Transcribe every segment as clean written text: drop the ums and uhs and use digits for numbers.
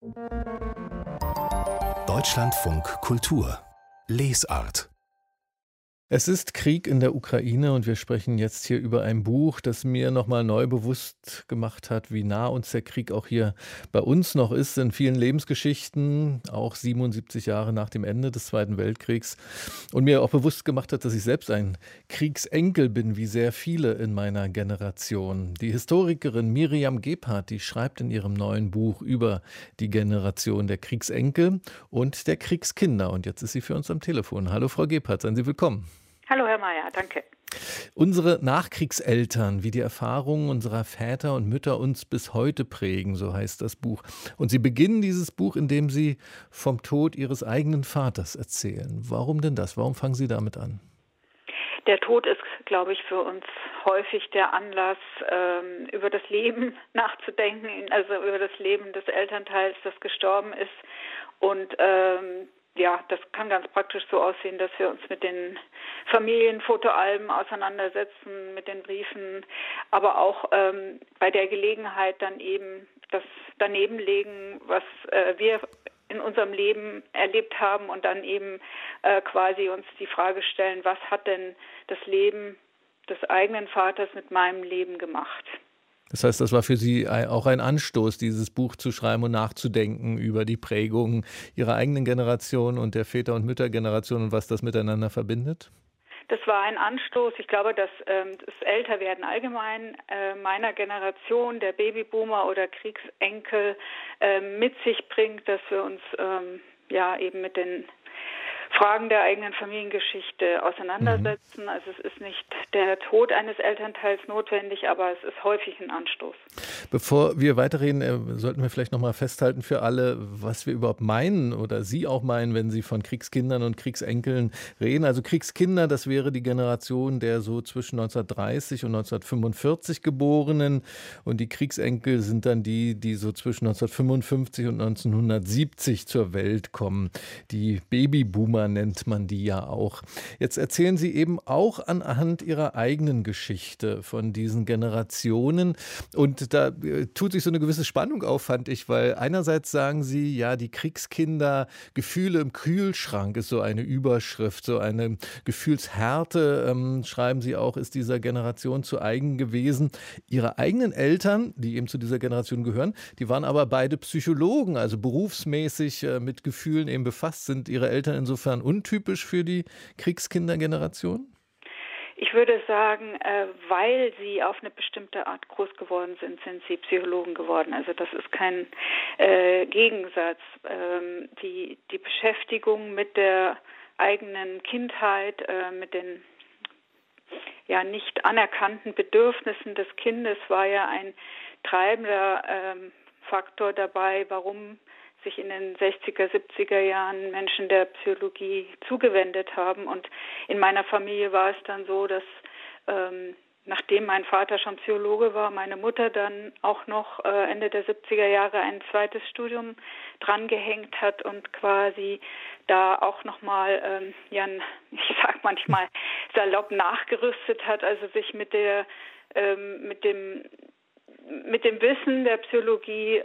Deutschlandfunk Kultur Lesart. Es ist Krieg in der Ukraine und wir sprechen jetzt hier über ein Buch, das mir nochmal neu bewusst gemacht hat, wie nah uns der Krieg auch hier bei uns noch ist, in vielen Lebensgeschichten, auch 77 Jahre nach dem Ende des Zweiten Weltkriegs. Und mir auch bewusst gemacht hat, dass ich selbst ein Kriegsenkel bin, wie sehr viele in meiner Generation. Die Historikerin Miriam Gebhardt, die schreibt in ihrem neuen Buch über die Generation der Kriegsenkel und der Kriegskinder. Und jetzt ist sie für uns am Telefon. Hallo Frau Gebhardt, seien Sie willkommen. Hallo Herr Mayer, danke. Unsere Nachkriegseltern, wie die Erfahrungen unserer Väter und Mütter uns bis heute prägen, so heißt das Buch. Und Sie beginnen dieses Buch, indem Sie vom Tod Ihres eigenen Vaters erzählen. Warum denn das? Warum fangen Sie damit an? Der Tod ist, glaube ich, für uns häufig der Anlass, über das Leben nachzudenken, also über das Leben des Elternteils, das gestorben ist. Und ja, das kann ganz praktisch so aussehen, dass wir uns mit den Familienfotoalben auseinandersetzen, mit den Briefen, aber auch bei der Gelegenheit dann eben das daneben legen, was wir in unserem Leben erlebt haben und dann eben quasi uns die Frage stellen, was hat denn das Leben des eigenen Vaters mit meinem Leben gemacht? Das heißt, das war für Sie auch ein Anstoß, dieses Buch zu schreiben und nachzudenken über die Prägungen Ihrer eigenen Generation und der Väter- und Müttergeneration und was das miteinander verbindet? Das war ein Anstoß. Ich glaube, dass das Älterwerden allgemein meiner Generation, der Babyboomer oder Kriegsenkel, mit sich bringt, dass wir uns ja eben mit den Fragen der eigenen Familiengeschichte auseinandersetzen. Also es ist nicht der Tod eines Elternteils notwendig, aber es ist häufig ein Anstoß. Bevor wir weiterreden, sollten wir vielleicht noch mal festhalten für alle, was wir überhaupt meinen oder Sie auch meinen, wenn Sie von Kriegskindern und Kriegsenkeln reden. Also Kriegskinder, das wäre die Generation der so zwischen 1930 und 1945 Geborenen und die Kriegsenkel sind dann die, die so zwischen 1955 und 1970 zur Welt kommen. Die Babyboomer nennt man die ja auch. Jetzt erzählen Sie eben auch anhand Ihrer eigenen Geschichte von diesen Generationen. Und da tut sich so eine gewisse Spannung auf, fand ich, weil einerseits sagen Sie, ja, die Kriegskinder, Gefühle im Kühlschrank ist so eine Überschrift, so eine Gefühlshärte, schreiben Sie auch, ist dieser Generation zu eigen gewesen. Ihre eigenen Eltern, die eben zu dieser Generation gehören, die waren aber beide Psychologen, also berufsmäßig mit Gefühlen eben befasst. Sind Ihre Eltern insofern untypisch für die Kriegskindergeneration? Ich würde sagen, weil sie auf eine bestimmte Art groß geworden sind, sind sie Psychologen geworden. Also das ist kein Gegensatz. Die Beschäftigung mit der eigenen Kindheit, mit den ja nicht anerkannten Bedürfnissen des Kindes war ja ein treibender Faktor dabei, warum sich in den 60er, 70er Jahren Menschen der Psychologie zugewendet haben. Und in meiner Familie war es dann so, dass nachdem mein Vater schon Psychologe war, meine Mutter dann auch noch Ende der 70er Jahre ein zweites Studium drangehängt hat und quasi da auch nochmal, ja, ich sag manchmal salopp nachgerüstet hat, also sich mit dem Wissen der Psychologie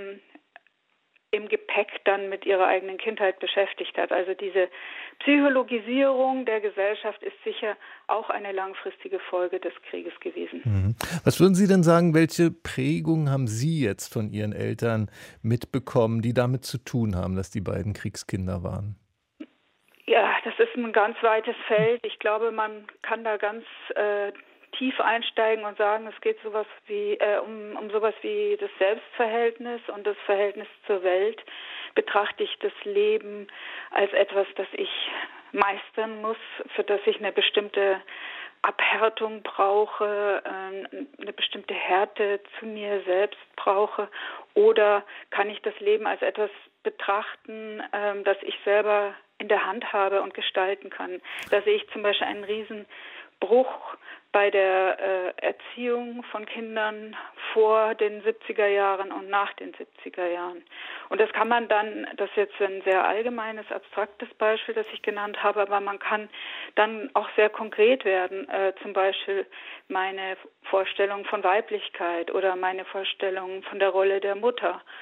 im Gepäck dann mit ihrer eigenen Kindheit beschäftigt hat. Also diese Psychologisierung der Gesellschaft ist sicher auch eine langfristige Folge des Krieges gewesen. Was würden Sie denn sagen, welche Prägung haben Sie jetzt von Ihren Eltern mitbekommen, die damit zu tun haben, dass die beiden Kriegskinder waren? Ja, das ist ein ganz weites Feld. Ich glaube, man kann da ganz tief einsteigen und sagen, es geht sowas wie um sowas wie das Selbstverhältnis und das Verhältnis zur Welt. Betrachte ich das Leben als etwas, das ich meistern muss, für das ich eine bestimmte Abhärtung brauche, eine bestimmte Härte zu mir selbst brauche, oder kann ich das Leben als etwas betrachten, das ich selber in der Hand habe und gestalten kann. Da sehe ich zum Beispiel einen Riesenbruch bei der Erziehung von Kindern vor den 70er Jahren und nach den 70er Jahren. Und das kann man dann, das ist jetzt ein sehr allgemeines, abstraktes Beispiel, das ich genannt habe, aber man kann dann auch sehr konkret werden. Zum Beispiel meine Vorstellung von Weiblichkeit oder meine Vorstellung von der Rolle der Mutter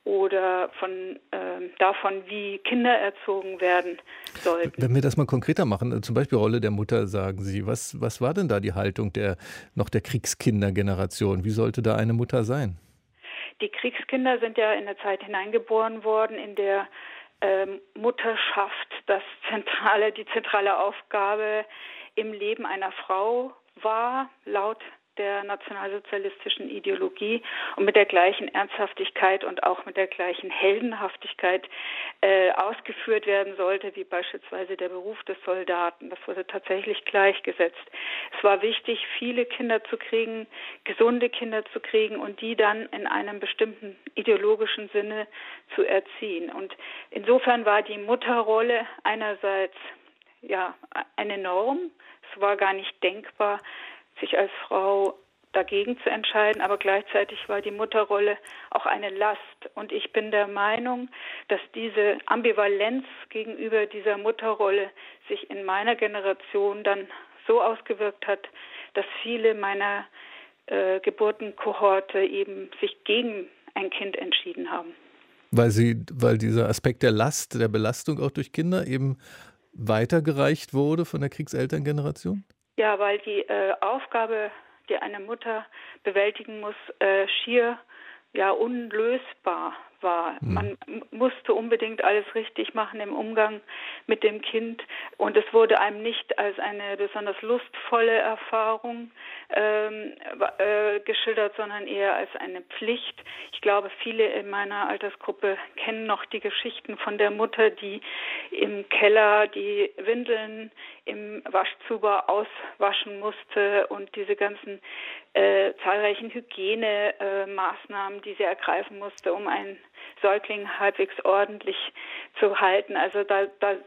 oder davon, wie Kinder erzogen werden sollten. Wenn wir das mal konkreter machen, zum Beispiel Rolle der Mutter, sagen Sie, was war denn da die Haltung der Kriegskindergeneration? Wie sollte da eine Mutter sein? Die Kriegskinder sind ja in eine Zeit hineingeboren worden, in der Mutterschaft die zentrale Aufgabe im Leben einer Frau war, laut der nationalsozialistischen Ideologie, und mit der gleichen Ernsthaftigkeit und auch mit der gleichen Heldenhaftigkeit ausgeführt werden sollte, wie beispielsweise der Beruf des Soldaten. Das wurde tatsächlich gleichgesetzt. Es war wichtig, viele Kinder zu kriegen, gesunde Kinder zu kriegen und die dann in einem bestimmten ideologischen Sinne zu erziehen. Und insofern war die Mutterrolle einerseits eine Norm. Es war gar nicht denkbar, sich als Frau dagegen zu entscheiden, aber gleichzeitig war die Mutterrolle auch eine Last. Und ich bin der Meinung, dass diese Ambivalenz gegenüber dieser Mutterrolle sich in meiner Generation dann so ausgewirkt hat, dass viele meiner Geburtenkohorte eben sich gegen ein Kind entschieden haben. Weil dieser Aspekt der Last, der Belastung auch durch Kinder eben weitergereicht wurde von der Kriegselterngeneration? Ja, weil die Aufgabe, die eine Mutter bewältigen muss, schier unlösbar war. Man musste unbedingt alles richtig machen im Umgang mit dem Kind und es wurde einem nicht als eine besonders lustvolle Erfahrung geschildert, sondern eher als eine Pflicht. Ich glaube, viele in meiner Altersgruppe kennen noch die Geschichten von der Mutter, die im Keller die Windeln im Waschzuber auswaschen musste und diese ganzen zahlreichen Hygienemaßnahmen, die sie ergreifen musste, um einen Säugling halbwegs ordentlich zu halten. Also da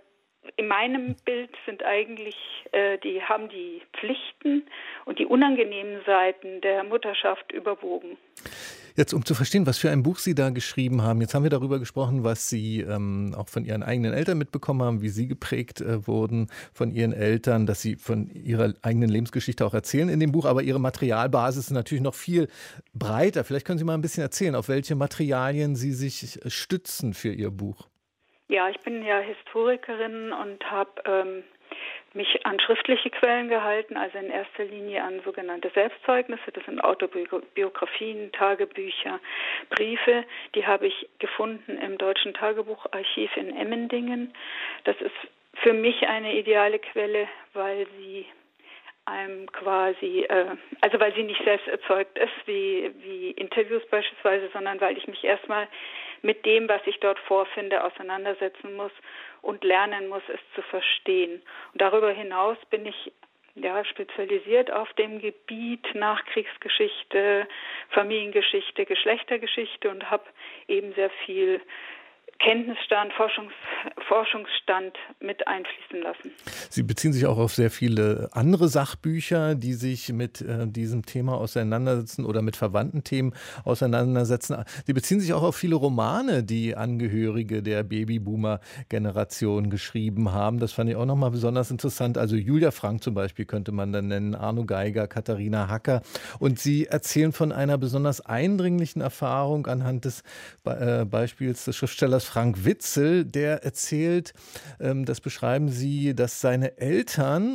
in meinem Bild sind eigentlich haben die Pflichten und die unangenehmen Seiten der Mutterschaft überwogen. Jetzt, um zu verstehen, was für ein Buch Sie da geschrieben haben. Jetzt haben wir darüber gesprochen, was Sie auch von Ihren eigenen Eltern mitbekommen haben, wie Sie geprägt wurden von Ihren Eltern, dass Sie von Ihrer eigenen Lebensgeschichte auch erzählen in dem Buch. Aber Ihre Materialbasis ist natürlich noch viel breiter. Vielleicht können Sie mal ein bisschen erzählen, auf welche Materialien Sie sich stützen für Ihr Buch. Ja, ich bin ja Historikerin und habe mich an schriftliche Quellen gehalten, also in erster Linie an sogenannte Selbstzeugnisse. Das sind Autobiografien, Tagebücher, Briefe. Die habe ich gefunden im Deutschen Tagebucharchiv in Emmendingen. Das ist für mich eine ideale Quelle, weil sie einem quasi, weil sie nicht selbst erzeugt ist, wie Interviews beispielsweise, sondern weil ich mich erstmal mit dem, was ich dort vorfinde, auseinandersetzen muss und lernen muss, es zu verstehen. Und darüber hinaus bin ich spezialisiert auf dem Gebiet Nachkriegsgeschichte, Familiengeschichte, Geschlechtergeschichte und habe eben sehr viel Kenntnisstand, Forschungsstand mit einfließen lassen. Sie beziehen sich auch auf sehr viele andere Sachbücher, die sich mit diesem Thema auseinandersetzen oder mit verwandten Themen auseinandersetzen. Sie beziehen sich auch auf viele Romane, die Angehörige der Babyboomer-Generation geschrieben haben. Das fand ich auch nochmal besonders interessant. Also Julia Frank zum Beispiel könnte man dann nennen, Arno Geiger, Katharina Hacker. Und Sie erzählen von einer besonders eindringlichen Erfahrung anhand des Beispiels des Schriftstellers Frank Witzel, der erzählt, das beschreiben Sie, dass seine Eltern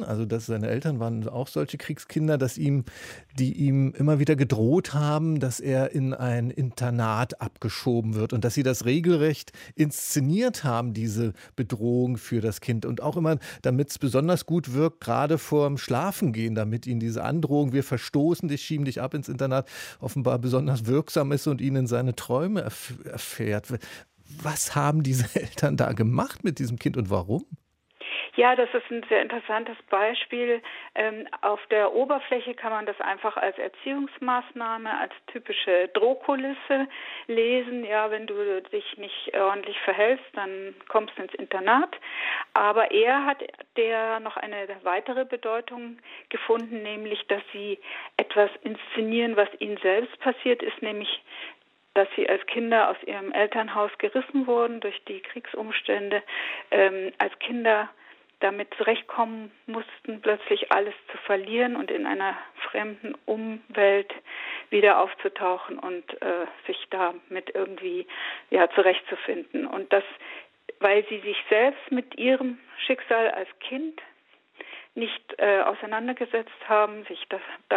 waren auch solche Kriegskinder, die ihm immer wieder gedroht haben, dass er in ein Internat abgeschoben wird und dass sie das regelrecht inszeniert haben, diese Bedrohung für das Kind. Und auch immer, damit es besonders gut wirkt, gerade vorm Schlafengehen, damit ihn diese Androhung, wir verstoßen dich, schieben dich ab ins Internat, offenbar besonders wirksam ist und ihn in seine Träume erfährt. Was haben diese Eltern da gemacht mit diesem Kind und warum? Ja, das ist ein sehr interessantes Beispiel. Auf der Oberfläche kann man das einfach als Erziehungsmaßnahme, als typische Drohkulisse lesen. Ja, wenn du dich nicht ordentlich verhältst, dann kommst du ins Internat. Aber er hat noch eine weitere Bedeutung gefunden, nämlich, dass sie etwas inszenieren, was ihnen selbst passiert ist, nämlich dass sie als Kinder aus ihrem Elternhaus gerissen wurden durch die Kriegsumstände, als Kinder damit zurechtkommen mussten, plötzlich alles zu verlieren und in einer fremden Umwelt wieder aufzutauchen und sich damit irgendwie zurechtzufinden. Und das, weil sie sich selbst mit ihrem Schicksal als Kind nicht auseinandergesetzt haben, sich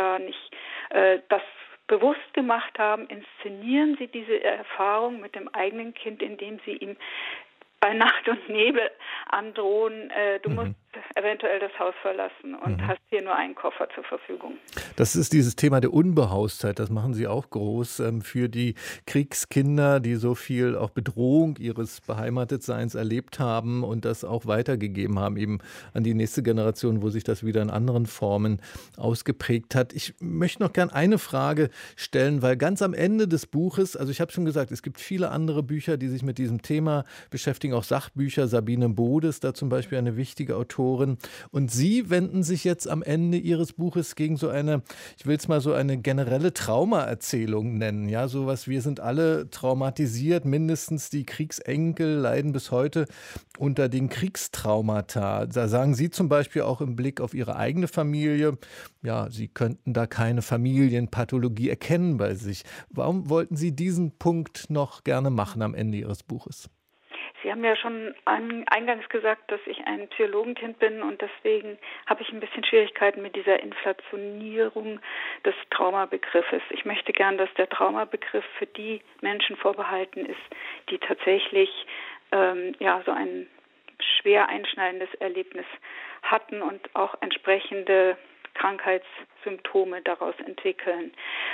das bewusst gemacht haben, inszenieren sie diese Erfahrung mit dem eigenen Kind, indem sie ihm bei Nacht und Nebel androhen, du musst eventuell das Haus verlassen und hast hier nur einen Koffer zur Verfügung. Das ist dieses Thema der Unbehaustheit, das machen Sie auch groß für die Kriegskinder, die so viel auch Bedrohung ihres Beheimatetseins erlebt haben und das auch weitergegeben haben, eben an die nächste Generation, wo sich das wieder in anderen Formen ausgeprägt hat. Ich möchte noch gern eine Frage stellen, weil ganz am Ende des Buches, also ich habe schon gesagt, es gibt viele andere Bücher, die sich mit diesem Thema beschäftigen, auch Sachbücher. Sabine Bode ist da zum Beispiel eine wichtige Autorin. Und Sie wenden sich jetzt am Ende Ihres Buches gegen so eine, ich will es mal so eine generelle Traumaerzählung nennen. Ja, sowas, wir sind alle traumatisiert, mindestens die Kriegsenkel leiden bis heute unter den Kriegstraumata. Da sagen Sie zum Beispiel auch im Blick auf Ihre eigene Familie, ja, Sie könnten da keine Familienpathologie erkennen bei sich. Warum wollten Sie diesen Punkt noch gerne machen am Ende Ihres Buches? Sie haben ja schon eingangs gesagt, dass ich ein Psychologenkind bin und deswegen habe ich ein bisschen Schwierigkeiten mit dieser Inflationierung des Traumabegriffes. Ich möchte gern, dass der Traumabegriff für die Menschen vorbehalten ist, die tatsächlich so ein schwer einschneidendes Erlebnis hatten und auch entsprechende Krankheitssymptome daraus entwickeln.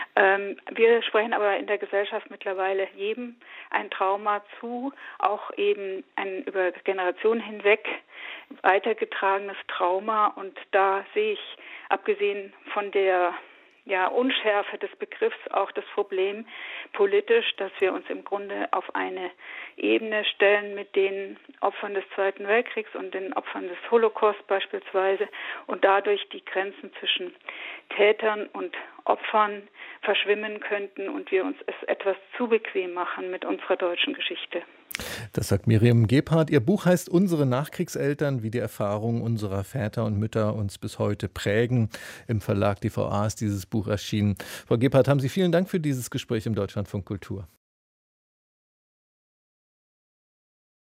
Wir sprechen aber in der Gesellschaft mittlerweile jedem ein Trauma zu, auch eben ein über Generationen hinweg weitergetragenes Trauma. Und da sehe ich, abgesehen von der Unschärfe des Begriffs, auch das Problem politisch, dass wir uns im Grunde auf eine Ebene stellen mit den Opfern des Zweiten Weltkriegs und den Opfern des Holocaust beispielsweise und dadurch die Grenzen zwischen Tätern und Opfern verschwimmen könnten und wir uns es etwas zu bequem machen mit unserer deutschen Geschichte. Das sagt Miriam Gebhardt. Ihr Buch heißt »Unsere Nachkriegseltern, wie die Erfahrungen unserer Väter und Mütter uns bis heute prägen«. Im Verlag DVA ist dieses Buch erschienen. Frau Gebhardt, haben Sie vielen Dank für dieses Gespräch im Deutschlandfunk Kultur.